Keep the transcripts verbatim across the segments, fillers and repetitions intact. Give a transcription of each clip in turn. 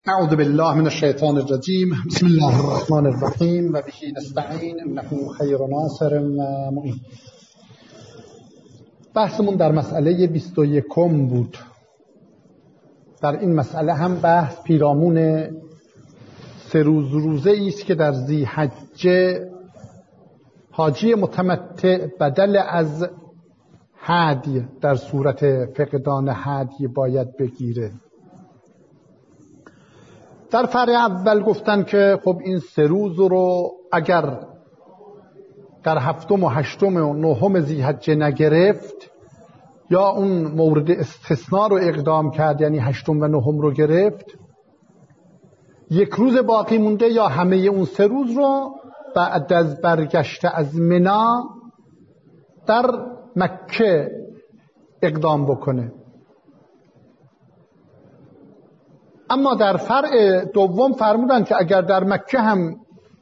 اعوذ بالله من الشیطان الرجیم. بسم الله الرحمن الرحیم و به نستعین انه خیر ناصر و معین. بحثمون در مسئله بیست و یکم بود. در این مسئله هم بحث پیرامون سه روز روزه ایست که در ذی‌حجه حاجی متمتع بدل از هدی در صورت فقدان هدی باید بگیره. در فرع اول گفتن که خب این سه روز رو اگر در هفتم و هشتم و نهم ذی‌حجه نگرفت یا اون مورد استثناء رو اقدام کرد، یعنی هشتم و نهم رو گرفت، یک روز باقی مونده یا همه اون سه روز رو بعد از برگشت از منی در مکه اقدام بکنه. اما در فرع دوم فرمودن که اگر در مکه هم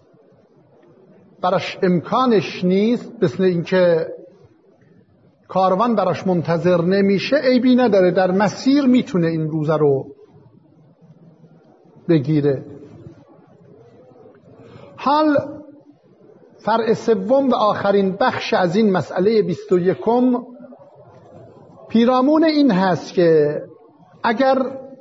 براش امکانش نیست، مثل اینکه کاروان براش منتظر نمیشه، عیبی نداره، در مسیر میتونه این روزه رو بگیره. حال فرع سوم و آخرین بخش از این مسئله بیست و یکم پیرامون این هست که اگر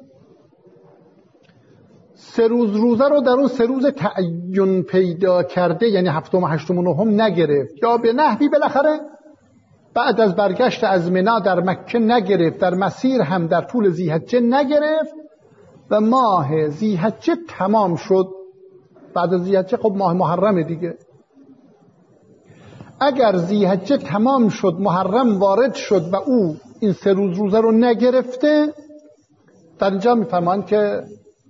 سه روز روزه رو در اون سه روز تعین پیدا کرده، یعنی هفتم و هشتم و نهم نگرفت، یا به نحوی بالاخره بعد از برگشت از منی در مکه نگرفت، در مسیر هم در طول ذی‌حجه نگرفت و ماه ذی‌حجه تمام شد. بعد از ذی‌حجه خب ماه محرم دیگه. اگر ذی‌حجه تمام شد، محرم وارد شد و او این سه روز روزه رو نگرفته، در اینجا میفرمایند که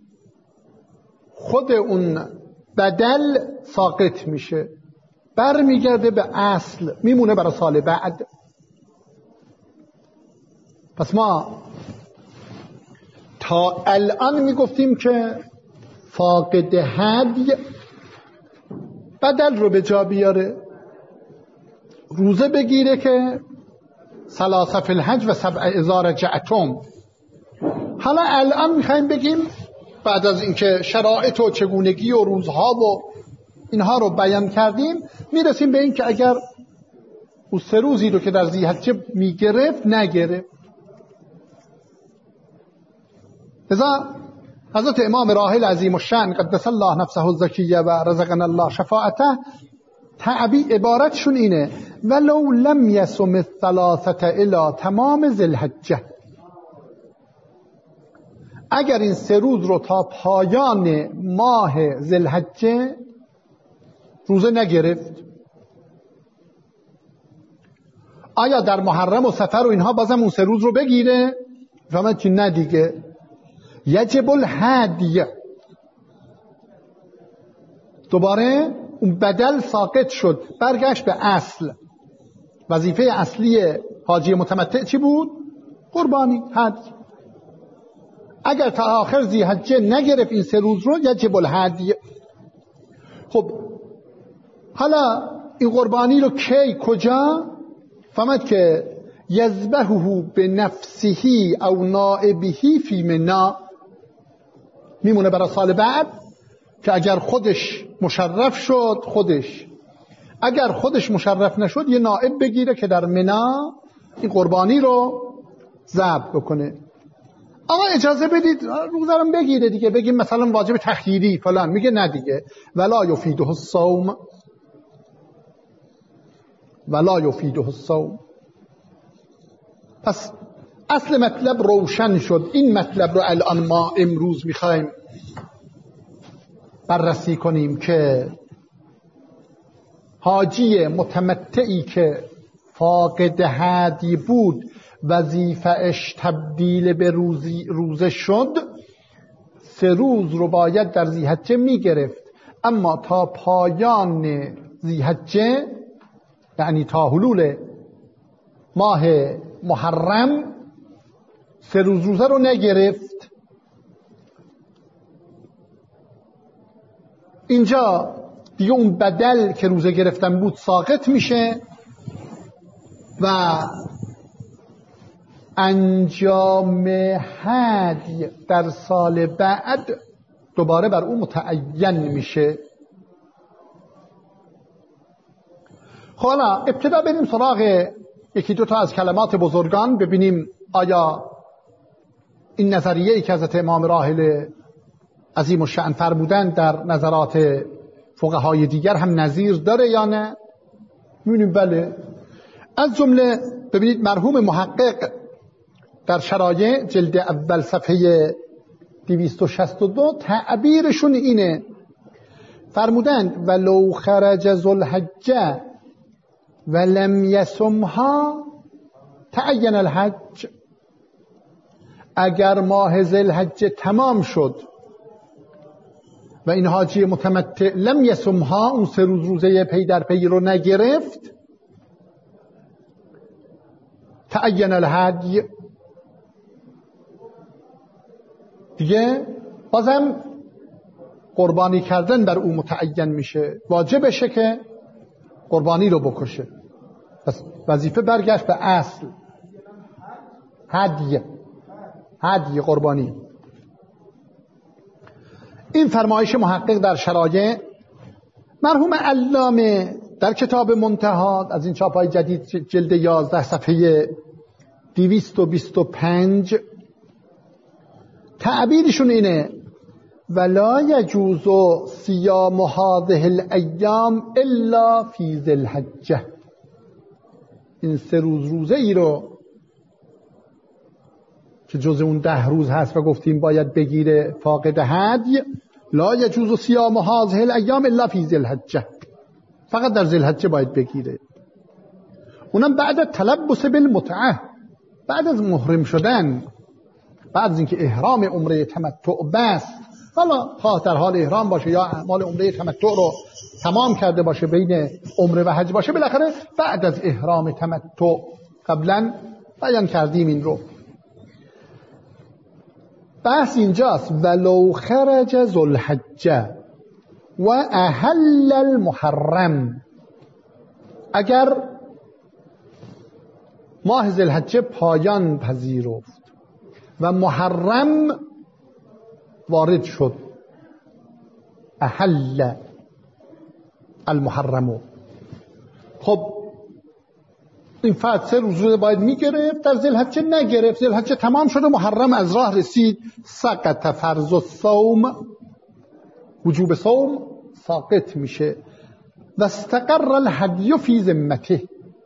خود اون بدل ساقط میشه، بر میگرده به اصل، میمونه برای سال بعد. پس ما تا الان میگفتیم که فاقد هدی بدل رو به جا بیاره، روزه بگیره که ثلاثه فی الحج و سبع اذا رجعتم. حالا الان میخوایم بگیم بعد از اینکه شرایط و چگونگی و روزها و اینها رو بیان کردیم، میرسیم به این که اگر اون سه روزی رو که در ذی‌حجه میگرفت نگرفت. لذا حضرت امام راحل عظیم الشأن قدس الله نفسه الزکیه و رزقنا الله شفاعته، تعبیر عبارتشون اینه: ولو لم یصم الثلاثه الی تمام ذی‌الحجه. اگر این سه روز رو تا پایان ماه ذی‌الحجه روزه نگرفت، آیا در محرم و سفر و اینها بازم اون سه روز رو بگیره؟ فهمت که نه دیگه. یجب الهدی، دوباره اون بدل ساقط شد، برگشت به اصل. وظیفه اصلی حاجی متمتع چی بود؟ قربانی، هدی. اگر تا آخر ذی‌حجه نگرفت این سه روز رو، یجب الهدی. خب حالا این قربانی رو کی، کجا؟ فهمت که یذبحه بنفسه او نائبه فی منی، میمونه برای سال بعد که اگر خودش مشرف شد خودش، اگر خودش مشرف نشد یه نائب بگیره که در منی این قربانی رو ذبح بکنه. اما اجازه بدید روزه رو بگیره دیگه، بگیم مثلا واجب تخییری فلان، میگه نه دیگه. ولا یفیده الصوم، ولا یفیده الصوم. پس اصل مطلب روشن شد. این مطلب رو الان ما امروز میخوایم بررسی کنیم که حاجی متمتعی که فاقد هدی بود، وظیفه‌اش تبدیل به روزی روزه شد، سه روز رو باید در ذی‌حجه میگرفت، اما تا پایان ذی‌حجه، یعنی تا حلول ماه محرم، سه روز روزه رو نگرفت. اینجا دیگه اون بدل که روزه گرفتن بود ساقط میشه و انجام هدی در سال بعد دوباره بر او متعین میشه. خب حالا ابتدا بریم سراغ یکی دو تا از کلمات بزرگان، ببینیم آیا این نظریه‌ای که حضرت امام راحل عظیم الشأن فرمودند در نظرات فقهای دیگر هم نظیر داره یا نه. می‌بینیم بله. از جمله ببینید مرحوم محقق در شرایع جلد اول صفحه دویست و شصت و دو تعبیرشون اینه، فرمودند ولو خرج ذوالحجه ولم یصمها تعین الحج. اگر ماه ذوالحجه تمام شد و این حاجی متمتع لم یصمها، اون سه روز روزه پی در پی رو نگرفت، تعین الحج، دیگه بازم قربانی کردن بر او متعین میشه، واجبشه که قربانی رو بکشه. پس وظیفه برگشت به اصل، هدی هدی قربانی. این فرمایش محقق در شرایع. مرحوم علامه در کتاب منتهی از این چاپ‌های جدید جلد یازده صفحه دویست و بیست و پنج تعبیرشون اینه ولا یجوز صیام هذه الایام الا فی ذی الحجه. این سه روز روزه ای رو که جز اون ده روز هست و گفتیم باید بگیره فاقد هدی، لا یجوز صیام هذه الایام الا فی ذی الحجه، فقط در ذی الحجه باید بگیره. اونم بعد تلبس بالمتعه، بعد از محرم شدن، بعد از اینکه احرام عمره تمتع بست، حالا خواه در حال احرام باشه یا اعمال عمره تمتع رو تمام کرده باشه، بین عمره و حج باشه، بالاخره بعد از احرام تمتع، قبلا بیان کردیم این رو. بحث اینجاست ولو خرج ذوالحجه و احل المحرم، اگر ماه ذوالحجه پایان پذیرفت و محرم وارد شد، احل المحرم، خب این فرد سه روز رو باید میگرفت، در ذوالحجه نگرفت، ذوالحجه تمام شد و محرم از راه رسید، سقط فرض الصوم، وجوب صوم ساقط میشه. و استقر الهدی فی ذمته،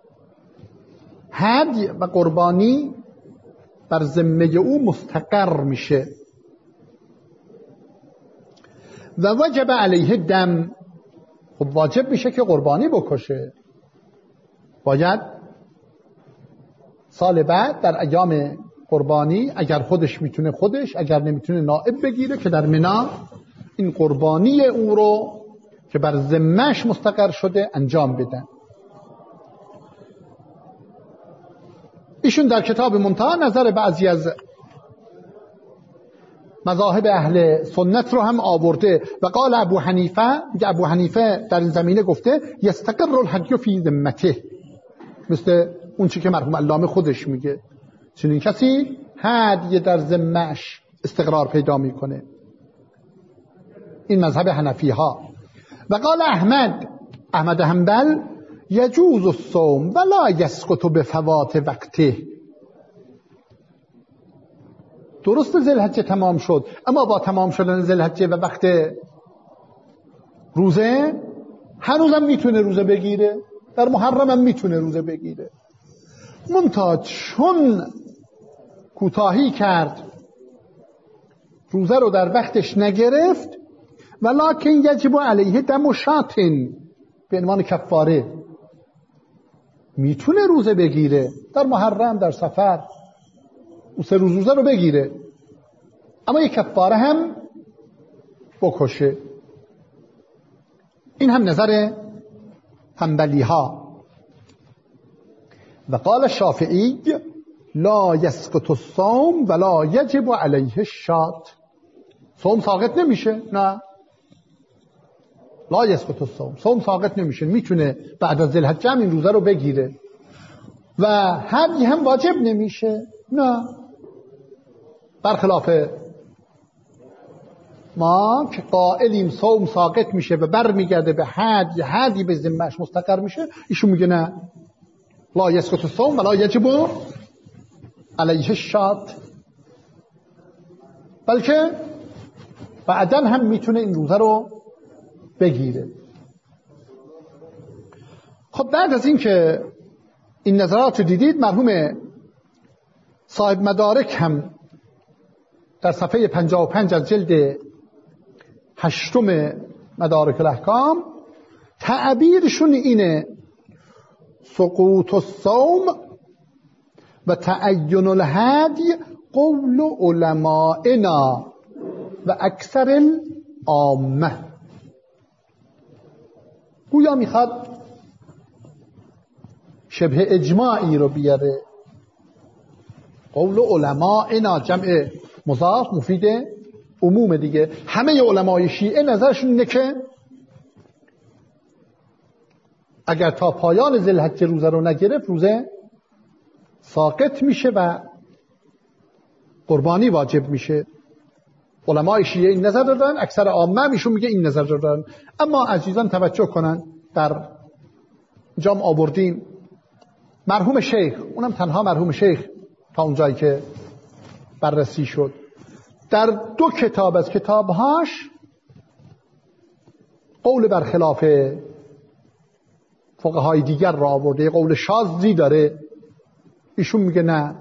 هدی و قربانی بر ذمه او مستقر میشه. و وجب علیه دم، خب واجب میشه که قربانی بکشه، باید سال بعد در ایام قربانی اگر خودش میتونه خودش، اگر نمیتونه نائب بگیره که در منی این قربانی او رو که بر ذمه‌اش مستقر شده انجام بدن. ایشون در کتاب منتهی نظر بعضی از مذاهب اهل سنت رو هم آورده و قال ابو حنیفه، ابو حنیفه در این زمینه گفته یستقر الحدی فی ذمته، مثل اون چی که مرحوم علامه خودش میگه، چنین کسی هدی در ذمه‌اش استقرار پیدا میکنه. این مذهب حنفی ها. و قال احمد، احمد حنبل یجوز الصوم ولا یسقط بفوات وقته، درست ذوالحجه تمام شد، اما با تمام شدن ذوالحجه و وقت روزه هنوزم میتونه روزه بگیره، در محرم هم میتونه روزه بگیره، منتها چون کوتاهی کرد روزه رو در وقتش نگرفت، ولکن یجب علیه دم شاتن، به عنوان کفاره میتونه روزه بگیره، در محرم در سفر او سه روز روزه رو بگیره، اما یک کفاره هم بکشه. این هم نظر حنبلی ها. و قال الشافعی لا یسقط الصوم ولا یجب علیه الشات، صوم ساقط نمیشه، نه لا یسقط الصوم، صوم ساقط نمیشه، میتونه بعد از ذوالحجه هم این روزه رو بگیره و هدی هم واجب نمیشه، نه، برخلاف ما که قائلیم صوم ساقط میشه و برمیگرده به حد، یه حدی به ذمه‌اش مستقر میشه، ایشون میگه نه، لا یسقط الصوم ولا یجب علیه الشات، بلکه بعداً هم میتونه این روزه رو بگیره. خب بعد از این که این نظرات رو دیدید، مرحوم صاحب مدارک هم در صفحه پنجاه و پنج از جلد هشتم مدارک الاحکام تعبیرشون اینه: سقوط الصوم و تعین الهدی قول علمائنا و اکثر العامه. گویا میخواد شبه اجماعی رو بیاره. قول علمائنا جمع مضاف مفید عموم دیگه. همه علمای شیعه نظرشون اینه که اگر تا پایان ذوالحجه روزه رو نگرفت، روزه ساقط میشه و قربانی واجب میشه. علمای شیعه این نظر دارن، اکثر عامه میشون میگه این نظر دارن. اما عزیزان توجه کنن، در جام آوردیم مرحوم شیخ، اونم تنها مرحوم شیخ تا اونجایی که بررسی شد، در دو کتاب از کتابهاش قول برخلاف فقهای دیگر را آورده، قول شاذی داره. ایشون میگه نه،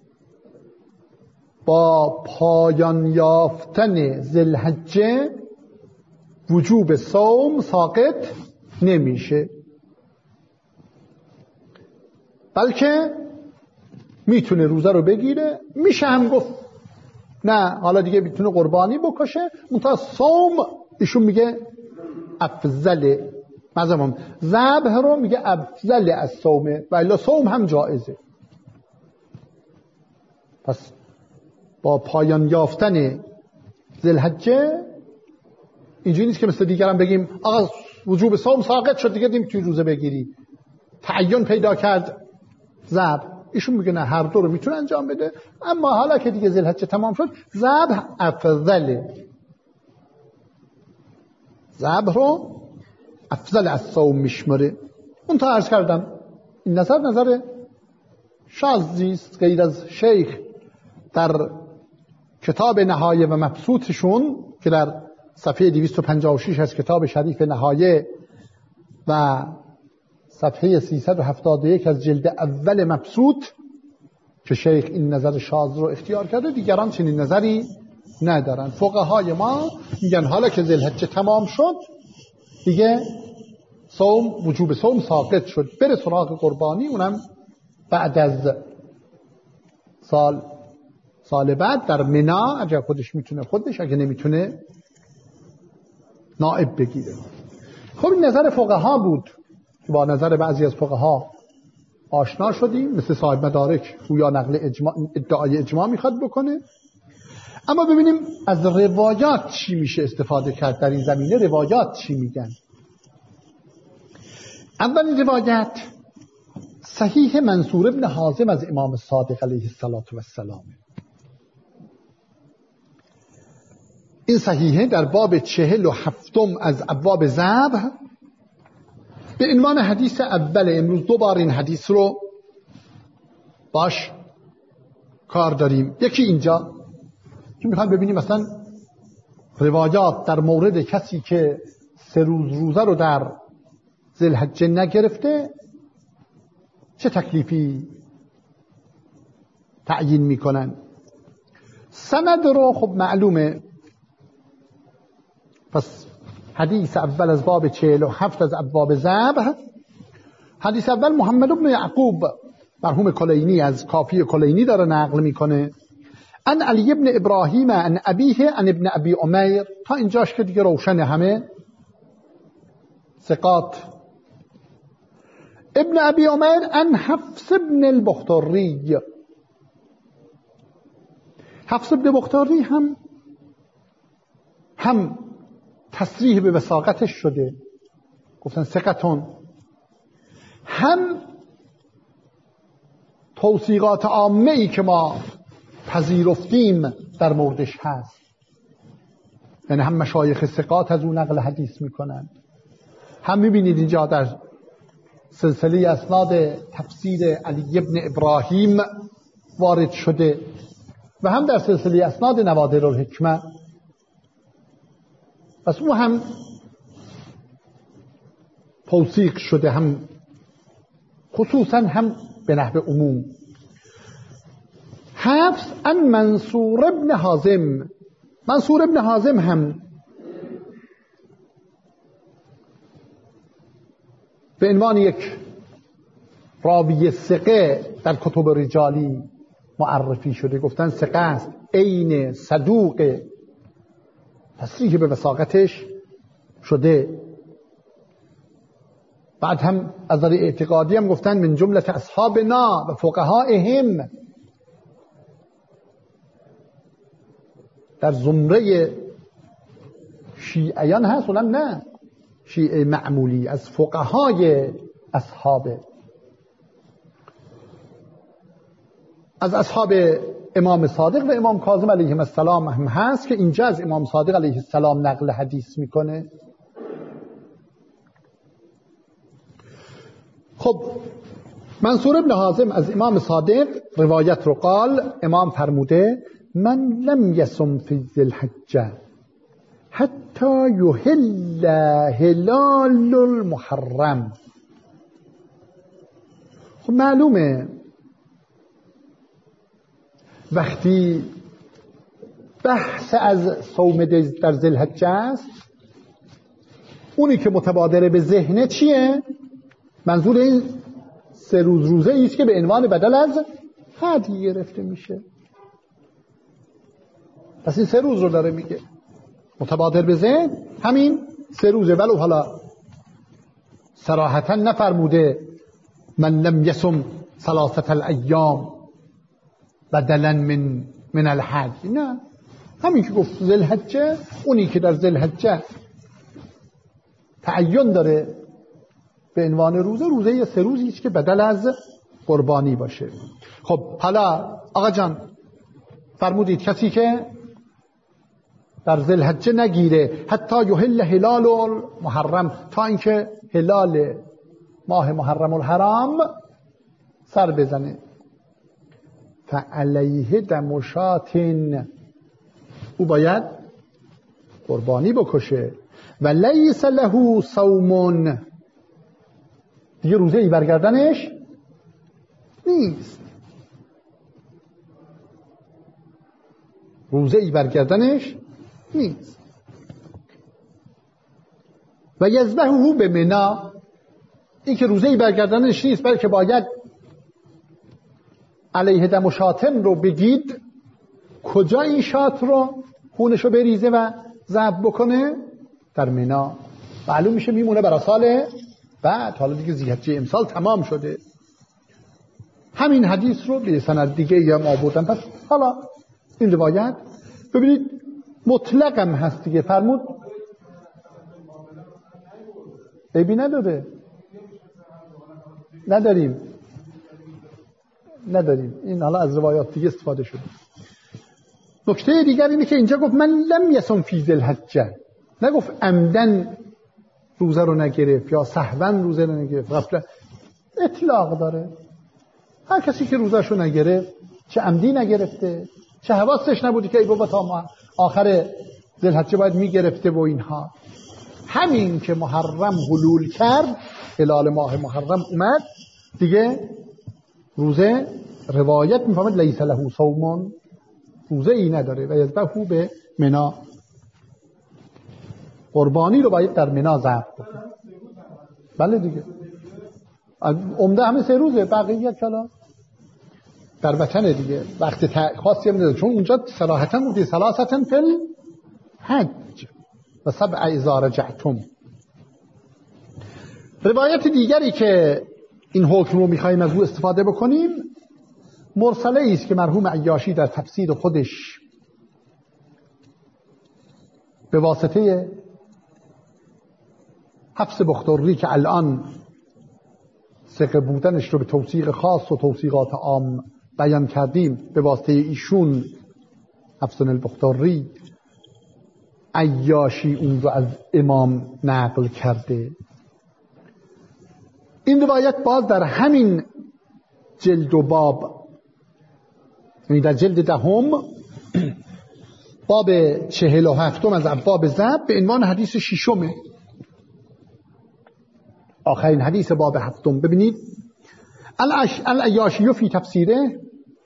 با پایان یافتن ذوالحجه وجوب صوم ساقط نمیشه، بلکه میتونه روزه رو بگیره. میشه هم گفت نه، حالا دیگه میتونه قربانی بکشه، منتها صوم ایشون میگه افضل، مثلا ذبح رو میگه افضل از صومه، و الا صوم هم جایزه. پس با پایان یافتن ذوالحجه اینجوری نیست که مثل دیگران بگیم آقا وجوب صوم ساقط شد دیگه نمیتونی روزه بگیری، تعین پیدا کرد ذبح. ایشون میگه نه، هر دو رو میتونه انجام بده، اما حالا که دیگه ذوالحجه تمام شد ذبح افضله، ذبح رو افضل از صوم میشمره. اون تا عرض کردم این نظر نظر شاذی است. غیر از شیخ در کتاب نهایه و مبسوطشون که در صفحه دویست و پنجاه و شش از کتاب شریف نهایه و صفحه سیصد و هفتاد و یک از جلد اول مبسوط که شیخ این نظر شاذ رو اختیار کرده، دیگران چنین نظری ندارن. فقهای ما میگن حالا که ذوالحجه تمام شد دیگه صوم، وجوب صوم ساقط شد، بره سراغ قربانی، اونم بعد از سال سال بعد در منا، اگر خودش میتونه خودش، اگه نمیتونه نائب بگیره. خب این نظر فقها بود که با نظر بعضی از فقها آشنا شدیم، مثل صاحب مدارک گویا نقل اجماع، ادعای اجماع میخواد بکنه. اما ببینیم از روایات چی میشه استفاده کرد در این زمینه. روایات چی میگن؟ اولین روایت صحیح منصور ابن حازم از امام صادق علیه السلام. این صحیحه در باب چهل و هفتم از ابواب ذبح به عنوان حدیث اول. امروز دو بار این حدیث رو باش کار داریم. یکی اینجا که میخوام ببینیم مثلا روایات در مورد کسی که سه روز روزه رو در ذوالحجه نگرفته چه تکلیفی تعیین میکنن. سند رو خب معلومه. پس حدیث اول از باب چهل و هفت از ابواب ذبح. حدیث اول محمد بن یعقوب مرحوم کلینی از کافی کلینی داره نقل میکنه. ان علی ابن ابراهیم ان ابیه ان ابن ابی عمیر. تا اینجاش که دیگه روشنه، همه ثقات. ابن ابی عمیر ان حفص ابن البختری. حفص ابن البختری هم هم تصریح به وثاقتش شده، گفتن ثقتون، هم توثیقات عامه ای که ما پذیرفتیم در موردش هست. یعنی هم مشایخ ثقات از اون نقل حدیث میکنن، هم میبینید اینجا در سلسله اسناد تفسیر علی ابن ابراهیم وارد شده و هم در سلسله اسناد نوادر الحکمه. پس او هم توثیق شده، هم خصوصا هم به نحو عموم. حفص عن منصور ابن حازم، منصور ابن حازم هم به عنوان یک راوی ثقه در کتب رجالی معرفی شده، گفتن ثقه است، عین صدوق، تصریح به وثاقتش شده. بعد هم از نظر اعتقادی هم گفتن من جمله اصحابنا و فقهائهم، در زمره شیعیان هست، اونم نه شیعه معمولی، از فقهای اصحابه، از اصحاب امام صادق و امام کاظم علیهم السلام هم هست که اینجا از امام صادق علیه السلام نقل حدیث میکنه. خب منصور ابن حازم از امام صادق روایت رو قال، امام فرموده من لم یصم فی ذوالحجه حتی یحل هلال المحرم. خب معلومه وقتی بحث از صوم در ذوالحجه است، اونی که متبادر به ذهن چیه؟ منظور این سه روز روزه ایست که به عنوان بدل از هدیه گرفته میشه. پس این سه روز رو داره میگه متبادر به ذهن، همین سه روزه. ولو حالا صراحتا نفرموده من لم یصم ثلاثه الایام بدلا من من الحج، نه، همین که گفت ذوالحجه، اونی که در ذوالحجه تعین داره به عنوان روزه، روزه یه سه روزی که بدل از قربانی باشه. خب حالا آقا جان فرمودید کسی که در ذوالحجه نگیره حتی یحل هلال المحرم، تا اینکه هلال ماه محرم الحرام سر بزنه، فعلیه دم شاتن، او باید قربانی بکشه. و لیس له صوم، دیگه روزه ای برگردنش نیست، روزه ای برگردنش نیست. و یذبحه به منی، این که روزه ای برگردنش نیست، بلکه باید علیه دم و شاتم رو بگید کجا این شات رو خونش رو بریزه و ذبح بکنه؟ در منی. معلوم میشه میمونه برای سال بعد، حالا دیگه ذوالحجه امسال تمام شده. همین حدیث رو به سند دیگه هم آوردن. پس حالا این روایت ببینید مطلق هم هست دیگه، فرمود عیبی نداره، نداریم نداریم این حالا از روایات دیگه استفاده شده. نکته دیگر اینه که اینجا گفت من لم یصم فی ذوالحجه، نگفت عمدن روزه رو نگرفت یا سهوا روزه رو نگرفت، غفلت، اطلاق داره. هر کسی که روزه شو نگرفت، چه عمدی نگرفته، چه حواسش نبودی که ای بابا تا آخر ذوالحجه باید میگرفته و اینها، همین که محرم حلول کرد، هلال ماه محرم اومد دیگه، روزه روایت میفهمد لیس له صوم، روزه ای نداره. و یذبحه به منی، قربانی رو باید در منی ذبح کنه. بله دیگه عمده همه سه روزه، بقیه کلا در وطن دیگه وقت خاصی هم نداره، چون اونجا صراحتا بودی ثلاثه فی الحج و سبع اذا رجعتم. روایت دیگری که این حکم رو میخواییم از او استفاده بکنیم مرسله است که مرحوم عیاشی در تفسیر خودش به واسطه حفص بختری که الان ثقه بودنش رو به توثیق خاص و توثیقات عام بیان کردیم، به واسطه ایشون حفص البختری عیاشی اون رو از امام نقل کرده. این روایت باز در همین جلد و باب، یعنی در جلد دهم باب چهل و هفتم از ابواب ذبح به عنوان حدیث ششمه، آخرین حدیث باب هفتم. ببینید العیاشی فی تفسیره.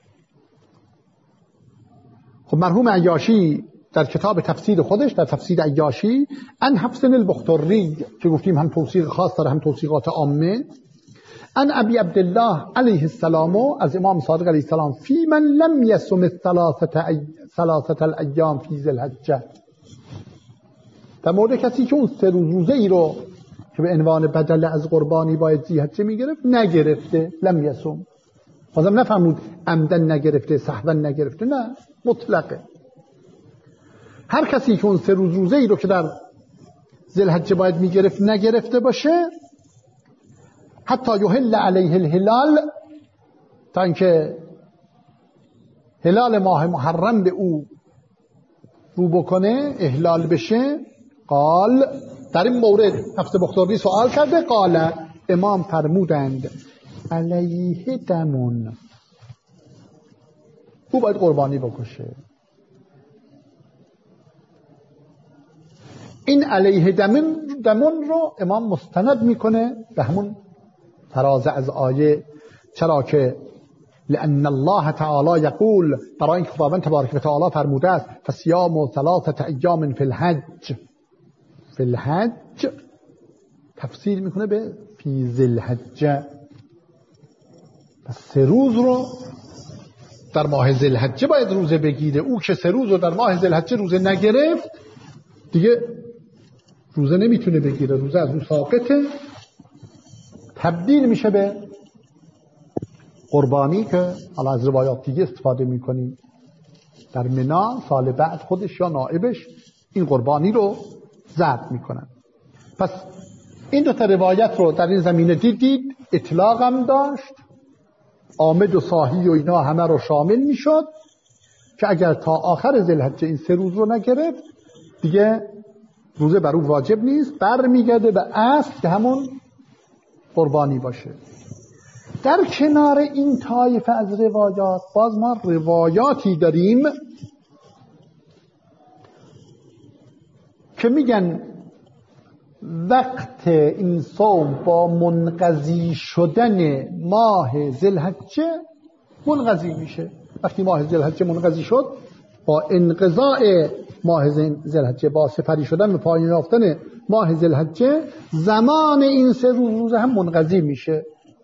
خب مرحوم عیاشی در کتاب تفسیر خودش، در تفسیر عیاشی، ان حفص البختری که گفتیم هم توثیق خاص داره هم توثیقات عامه، ان ابی عبدالله علیه السلام، از امام صادق علیه السلام، فی من لم یصم الثلاثه ای... ثلاثه الایام فی ذی الحجه، در مورد کسی که اون سه روز روزه ای رو که به عنوان بدل از قربانی باید ذی الحجه میگرفت نگرفته. لم یصم، بازم نفهمود عمدن نگرفته، سهوا نگرفته، نه، مطلقه. هر کسی که اون سه روز روزه ای رو که در ذی الحجه باید میگرفت نگرفته باشه، حتی یحل علیه الهلال، تا اینکه هلال ماه محرم به او رو بکنه، احلال بشه. قال، در این مورد حفص بختری سوال کرده، قال، امام فرمودند علیه دمون، او باید قربانی بکشه. این علیه دمون دمون رو امام مستند میکنه به همون فراز از آیه. چرا که لأن الله تعالی یقول، برای اینکه خداوند تبارک و تعالی فرموده است فصیام ثلاثه ایام فی الحج. فی الحج تفسیر میکنه به فی ذی الحجه، پس سه روز رو در ماه ذی الحجه باید روزه بگیره. او که سه روز رو در ماه ذی الحجه روزه نگرفت دیگه روزه نمیتونه بگیره، روزه از اون ساقطه، تبدیل میشه به قربانی که حالا از روایات دیگه استفاده میکنیم. در منا سال بعد خودش یا نائبش این قربانی رو ذبح میکنن. پس این دو تا روایت رو در این زمینه دیدید، اطلاق هم داشت، عامد و صاحی و اینا همه رو شامل میشد که اگر تا آخر ذی الحجه این سه روز رو نگرفت دیگه روزه بر او واجب نیست، برمیگرده به اصل که همون قربانی باشه. در کنار این طایفه از روایات باز ما روایاتی داریم که میگن وقت این صوم با منقضی شدن ماه ذی الحجه منقضی میشه. وقتی ماه ذی الحجه منقضی شد، با انقضاء ماه ذی الحجه، با سپری شدن و پایان یافتن ماه ذی الحجه، زمان این سه روز روزه هم منقضی میشه.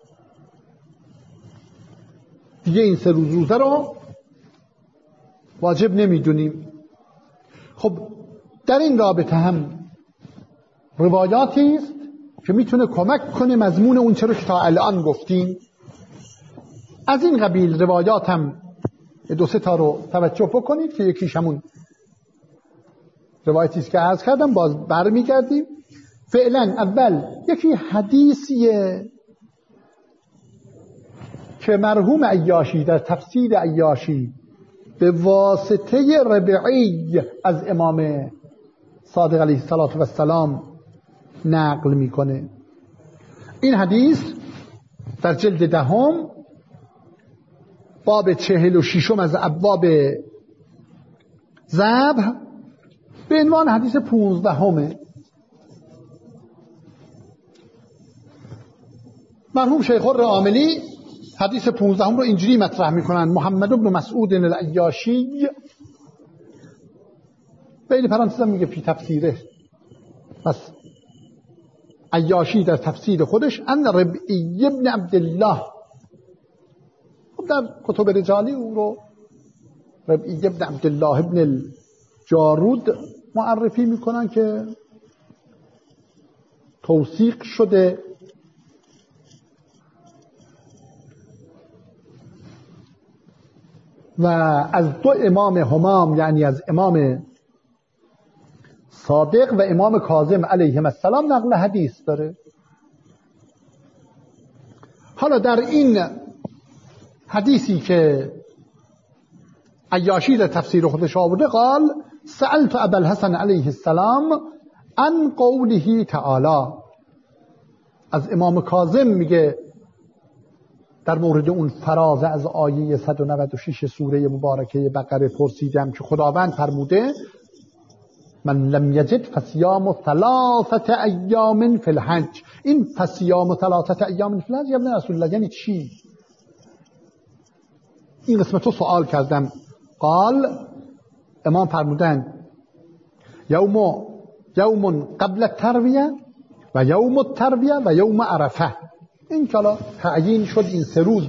دیگه این سه روز روزه رو واجب نمیدونیم. خب در این رابطه هم روایاتی است که میتونه کمک کنه مضمون اون چرا که تا الان گفتیم. از این قبیل روایات هم دو سه تا رو توجه بکنید که یکیش همون روایتی است که عرض کردم، باز برمیگردیم. فعلا اول یکی حدیثیه که مرحوم عیاشی در تفسیر عیاشی به واسطه ربعی از امام صادق علیه السلام نقل میکنه. این حدیث در جلد دهم باب چهل و ششم از ابواب ذبح به عنوان حدیث پونزدهمه. مرحوم شیخ العاملی حدیث پونزدهم رو اینجوری مطرح میکنن: محمد بن مسعود العیاشی، بین پرانتز میگه فی تفسیره، پس عیاشی در تفسیر خودش، ان ربعی ابن عبدالله، خب در کتب رجالی او رو ربعی ابن عبدالله ابن الجارود معرفی میکنن که توثیق شده. و از دو امام همام، یعنی از امام صادق و امام کاظم علیهم السلام نقل حدیث داره. حالا در این حدیثی که عیاشی در تفسیر خودش آورده، قال سألت ابا الحسن علیه السلام عن قوله تعالی. از امام کاظم میگه در مورد اون فراز از آیه صد و نود و شش سوره مبارکه بقره پرسیدم که خداوند فرموده من لم یجد فصیام ثلاثه ایام فی الحج. این فصیام ثلاثه ایام فی الحج ابن رسول الله یعنی چی؟ این قسمت رو سوال کردم. قال امام فرمودن یوم یوم قبل الترویه و یوم الترویه و یوم عرفه. این کلا تعیین شد این سه روز.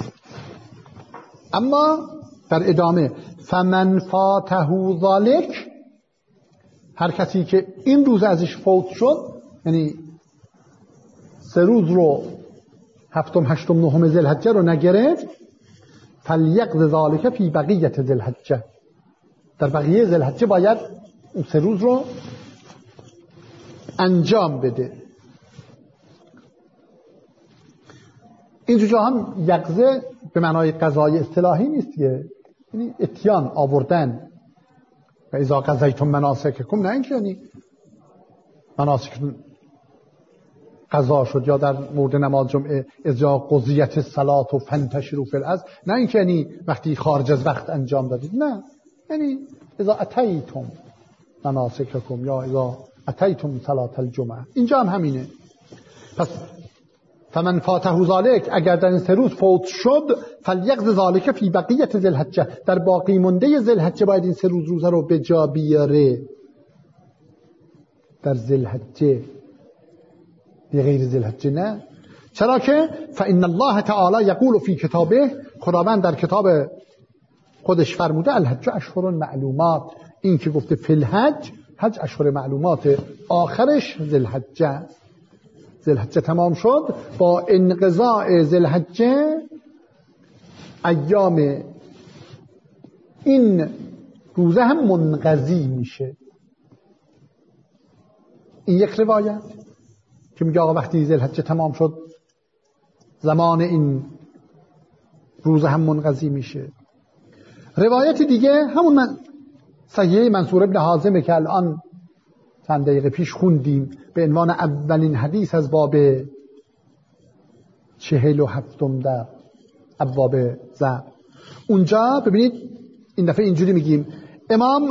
اما در ادامه فمن فاته ذلک، هر کسی که این روز ازش فوت شد، یعنی سه روز رو هفتم هشتم نهم ذی الحجه رو نگرفت، فلیقض ذلک فی بقیه ذی الحجه، در بقیه ذی الحجه باید اون سه روز رو انجام بده. اینجا هم یقظه به معنای قضای اصطلاحی نیست که یعنی اتیان آوردن و اذا قضیتم مناسککم، نه اینکه یعنی مناسکتون قضا شد، یا در مورد نماز جمعه اذا قضیت الصلاة و فانتشروا فی الارض، نه اینکه یعنی وقتی خارج از وقت انجام دادید، نه یعنی اذا اتیتم مناسککم یا اذا اتیتم صلاة الجمعه. اینجا هم همینه. پس فمن فاته ذلک، اگر در این سه روز فوت شد، فلیقض ذلک فی بقیه ذی الحجه، در باقی مونده ذی الحجه باید این سه روز روزه رو به جا بیاره. در ذی الحجه، به غیر ذی الحجه نه. چرا که فان الله تعالی یقول فی کتابه، خداوند در کتاب خودش فرموده الحج اشهر معلومات. این که گفته فی الحج، حج اشهر معلومات، آخرش ذی الحجه. ذی الحجه تمام شد، با انقضاء ذی الحجه ایام این روزه هم منقضی میشه. این یک روایت که میگه آقا وقتی ذی الحجه تمام شد زمان این روزه هم منقضی میشه. روایت دیگه همون من صحیح منصور ابن حازمه که الان چند دقیقه پیش خوندیم به عنوان اولین حدیث از باب چهل و هفتم در ابواب ذبح. اونجا ببینید این دفعه اینجوری میگیم امام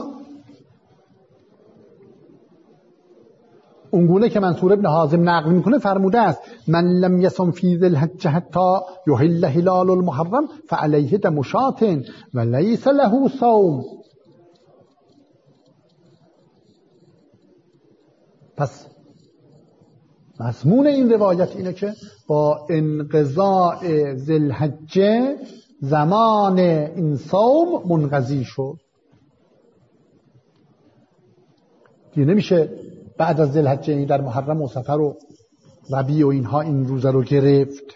اونگونه که منصور ابن حازم نقل میکنه فرموده است من لم یصم فی ذی الحجه حتی یحل هلال المحرم فعلیه دم شاة و لیس له صوم. پس مضمون این روایت اینه که با انقضاء ذی الحجه زمان این صوم منقضی شد. دیگه نمیشه بعد از ذی الحجه، یعنی در محرم و صفر و ربیع و اینها این روزه رو گرفت.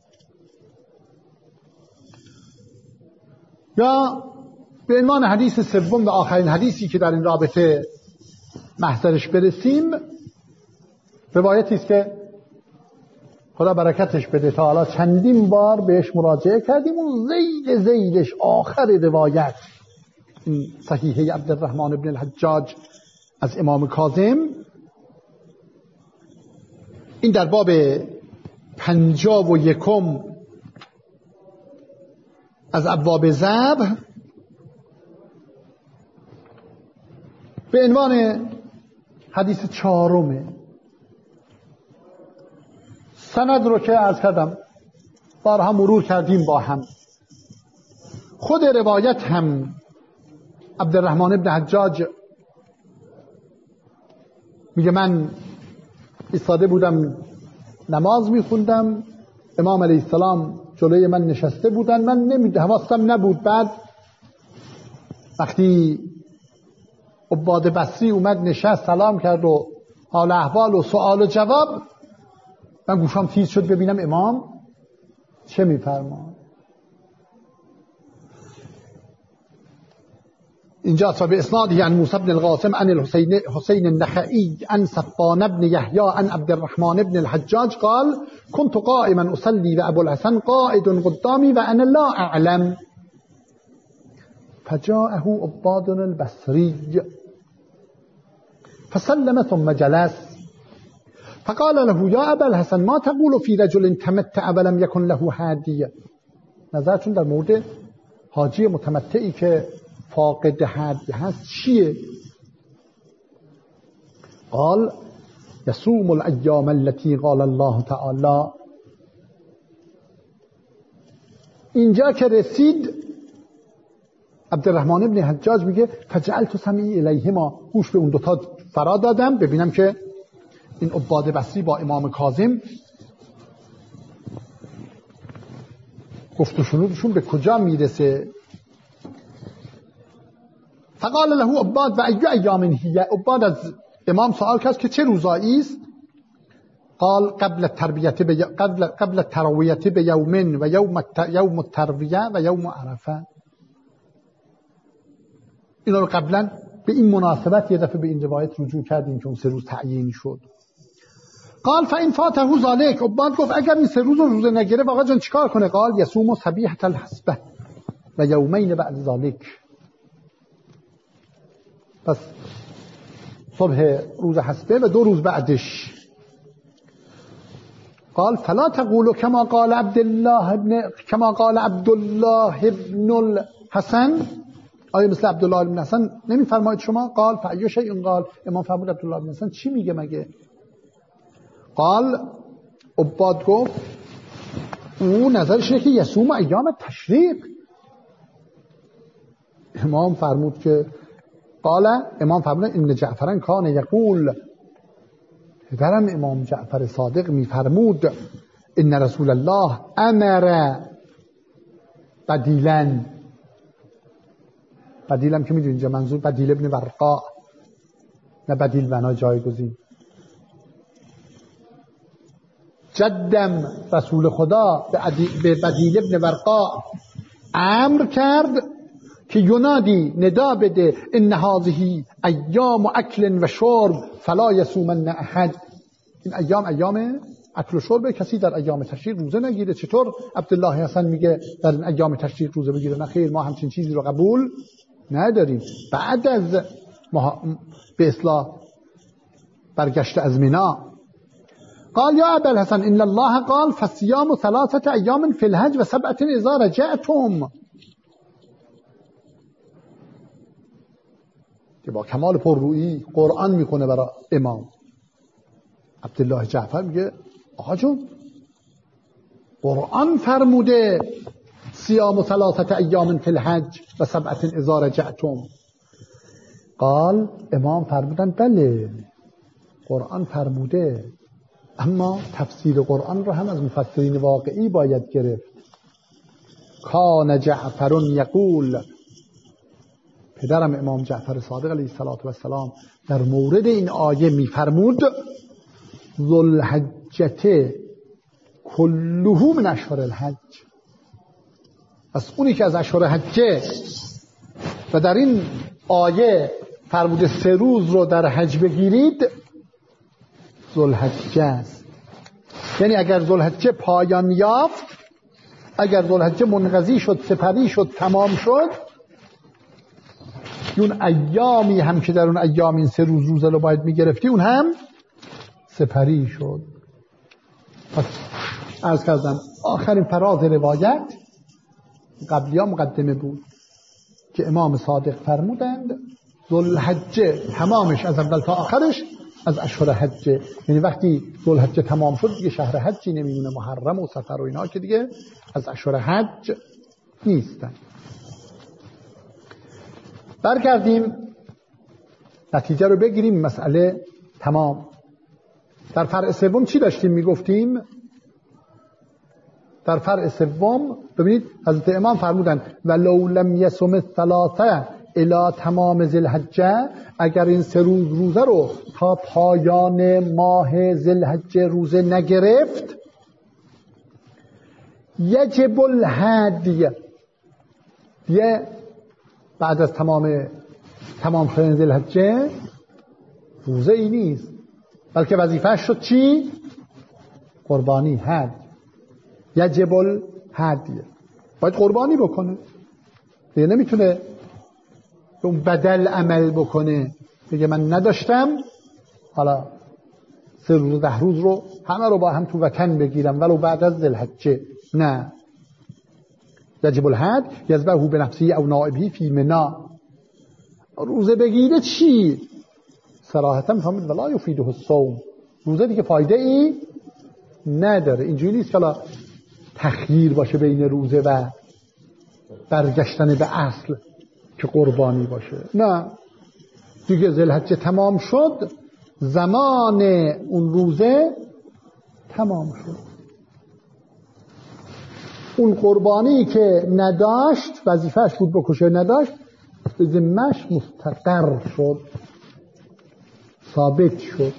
یا به عنوان حدیث سوم و آخرین حدیثی که در این رابطه محضرش برسیم، روایتی است که خدا برکتش بده تا حالا چندین بار بهش مراجعه کردیم. اون زیل زیلش آخر روایت این صحیحه عبدالرحمن ابن الحجاج از امام کاظم، این در باب پنجاب و یکم از ابواب ذبح به عنوان حدیث چهارمه. سند رو که عرض کردم بارها مرور کردیم با هم. خود روایت هم عبدالرحمن ابن حجاج میگه من ایستاده بودم نماز میخوندم، امام علیه السلام جلوی من نشسته بودن، من نمی حواسم نبود. بعد وقتی عباد بصری اومد نشست سلام کرد و حال احوال و سوال و جواب، من گوشام تیز شد ببینم امام چه میفرماد. اینجا به اسنادی عن موسی بن القاسم عن الحسین حسین النخعی عن صفوان بن یحیی عن عبدالرحمن بن الحجاج قال كنت قائما اصلي و ابو الحسن قائد قدامي و انا لا اعلم فجاءه عباد البصری فسلم ثم جلس فقال له یا ابا الحسن ما تقول فی رجل تمتع ولم یکن له هادی. نظرتون در مورد حاجی متمتعی که فاقد هادی هست چیه؟ قال یصوم الایام التي قال الله تعالی. اینجا که رسید عبدالرحمن ابن حجاج میگه فجعلت سمعی الیهما، گوش به اون دوتا فرا دادم ببینم که این عباد بصری با امام کاظم گفت و شنودشون به کجا میرسه. فقال له عباد و ایو ایام هی. عباد از امام سوال کرد که چه روزایی است؟ قال قبل التربیت به قبل قبل الترویت به یومن و یوم یوم الترویه و یوم عرفه. اینا رو قبلا به این مناسبت یه دفعه به این روایت رجوع کردیم که اون سه روز تعیین شد. قال فإن فاته ذلك. عباد گفت اگر این سه روز رو روزه نگیره آقا جان چیکار کنه؟ قال یصوم صبیحة الحسبه و یومین بعد ذلك. پس صبح روز حسبه و دو روز بعدش. قال فلا تقولوا كما قال عبد الله ابن كما قال عبد الله ابن الحسن. آیا مثل عبدالله ابن حسن نمیفرمایید شما؟ قال فأي شيء قال. امام فرمود عبدالله ابن حسن چی میگه مگه؟ قال عباد گفت او نظرش اینه که یصوم ایام تشریق. امام فرمود که قال امام فرمود ان جعفر کان یقول، پدرم امام جعفر صادق میفرمود ان رسول الله امر بدیلا. بدیلم که میدونید اینجا منظور بدیل ابن ورقا، نه بدیل بنا جایگزین. جدم رسول خدا به بدیل ابن ورقا امر کرد که ینادی ندا بده ان هذه ایام اکل و شرب فلا یصومن احد. این ایام ایام اکل و شرب، کسی در ایام تشریق روزه نگیره. چطور عبدالله حسن میگه در این ایام تشریق روزه بگیره؟ نه خیر، ما همچین چیزی رو قبول نداریم. بعد از به اصلاح برگشت از مینا قال یا ابا الحسن ان الله قال فصيام ثلاثه ایام فی الحج و سبعه اذا رجعتم. که با کمال پررویی قرآن میکنه برای امام. عبدالله جعفر میگه آقا جون قرآن فرموده صیام ثلاثه ایام فی الحج و سبعه اذا رجعتم. قال امام فرمودن بله قرآن فرموده، اما تفسیر قرآن رو هم از مفسرین واقعی باید گرفت. کان جعفر یقول، پدرم امام جعفر صادق علیه السلام در مورد این آیه میفرمود ذوالحجه کله من اشهر الحج. پس اونی که از اشهر حجه و در این آیه فرموده سه روز رو در حج بگیرید ذوالحجه است. یعنی اگر ذوالحجه پایان یافت، اگر ذوالحجه منقضی شد، سپری شد، تمام شد، اون ایامی هم که در اون ایام این سه روز روزه رو باید میگرفتی اون هم سپری شد. پس عرض کردم آخرین فراز روایت قبلی ها مقدمه بود که امام صادق فرمودند ذوالحجه تمامش از اول تا آخرش از اشهر حجه. یعنی وقتی ذوالحجه تمام شد دیگه شهر حجی نمیمونه، محرم و سفر و اینا که دیگه از اشهر حج نیستن. برگردیم نتیجه رو بگیریم، مسئله تمام. در فرع سوم چی داشتیم میگفتیم؟ در فرع سوم ببینید حضرت امام فرمودن ولو لم یصم الثلاثه الی تمام ذوالحجه، اگر این سه روز روزه رو تا پایان ماه ذوالحجه روزه نگرفت، یجب الهدی، دیگه بعد از تمام تمام شدن ذوالحجه روزه ای نیست، بلکه وظیفه‌اش شد چی؟ قربانی، هدی. یجب الهدی، باید قربانی بکنه، دیگه نمیتونه به اون بدل عمل بکنه، بگه من نداشتم حالا سه روز ده روز رو همه رو با هم تو وطن بگیرم ولو بعد از ذوالحجه، نه. یجب الحج یذبحه بنفسه او نائبه فی منی. روزه بگیره چی؟ صراحتا میفهمید ولا یفیده الصوم، روزه دیگه فایده ای نداره. اینجوری نیست که حالا تخییر باشه بین روزه و برگشتن به اصل که قربانی باشه، نه. دیگه ذوالحجه تمام شد، زمان اون روزه تمام شد. اون قربانی که نداشت، وظیفهش بود بکشه، نداشت، به ذمه‌اش مستقر شد، ثابت شد.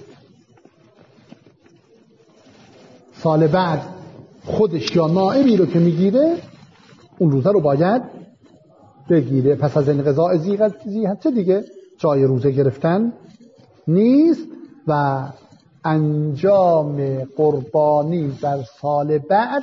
سال بعد خودش یا نائبی رو که میگیره اون روزه رو باید بگیره. پس از انقضاء ذی‌حجه دیگه جای روزه گرفتن نیست و انجام قربانی در سال بعد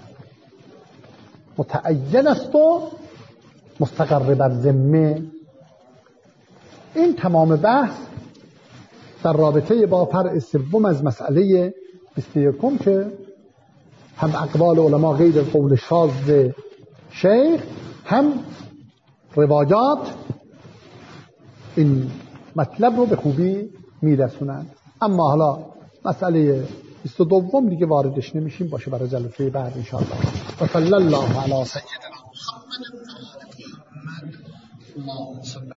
متعین است و مستقر بر ذمه. این تمام بحث در رابطه با فرع سوم از مسئله بیست و یک که هم اقوال علما غیر قول شاذ شیخ هم روایات این مطلب رو به خوبی میرسونند. اما حالا مسئله بیست و دو دیگه واردش نمیشیم، باشه برای جلسه بعد ان شاء الله. و صلی الله علی سیدنا محمد.